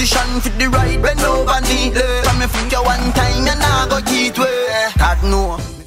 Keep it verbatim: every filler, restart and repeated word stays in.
position for the ride, bend over neatly. From me fuck you one time, you nah go cheat way. God know.